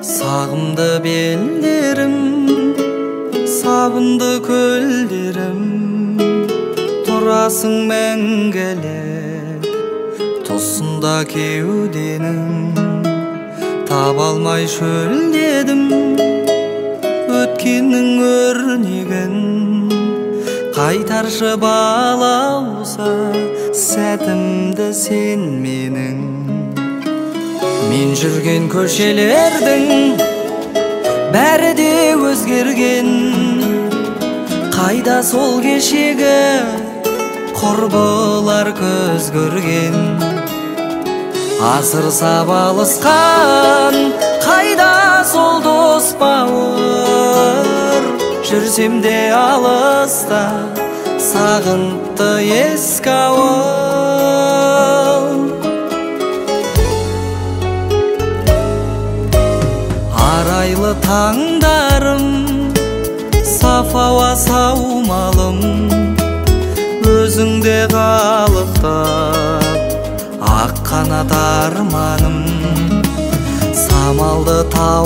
Sağımda bellerim, sabındı köllerim. Turasың мәңгілік тосында кеуденің. Таба алмай шөлдедім өткеннің өрнегін. Қайтаршы балауса сәтімді сен менің. Мен жүрген көшелердің бәрі де өзгерген. Қайда сол кешегі құрбылар көз көрген. Асыр сабалысқан қайда сол дос бауыр. Жүрсем де алыста сағынтты ескі ауыл. Арайлы таңдарым, саф ауа саумалым. Өзіңде қалықтап ақ қанат арманым. Самалды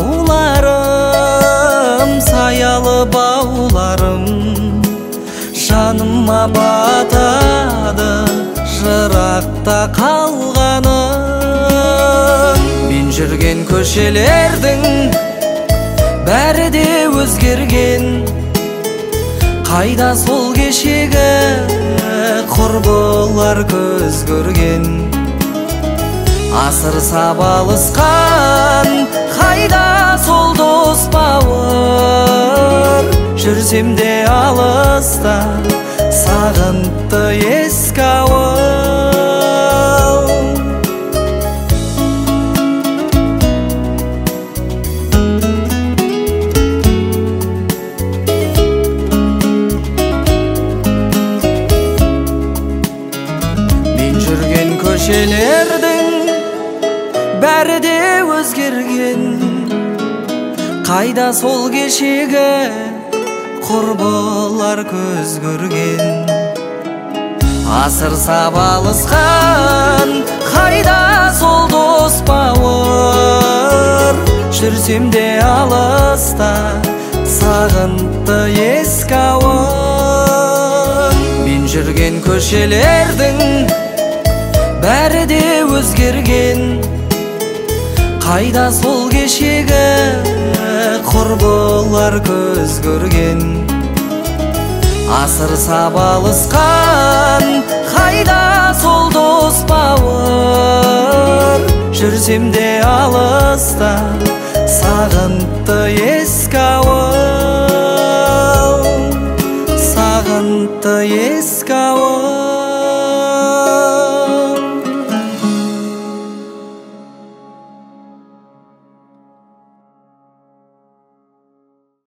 тауларым, саялы бауларым. Жаныма батады жырақта қалғаным. Мен жүрген көшелердің бәрі де өзгерген. Қайда сол кешегі құрбылар көз көрген. Асыр сабалысқан қайда сол дос бауыр. Жүрсем де алыста сағынтты ескі ауыл. Жүрген көшелердің бәрі де өзгерген. Қайда сол кешегі құрбылар көз көрген. Асыр сабалысқан қайда сол дос бауыр. Жүрсем де алыста сағынтты ескі ауыл. Мен жүрген көшелердің бәрі де өзгерген. Қайда сол кешегі құрбылар көз көрген. Асыр сабалысқан қайда сол дос бауыр. Жүрсем де алыста сағынтты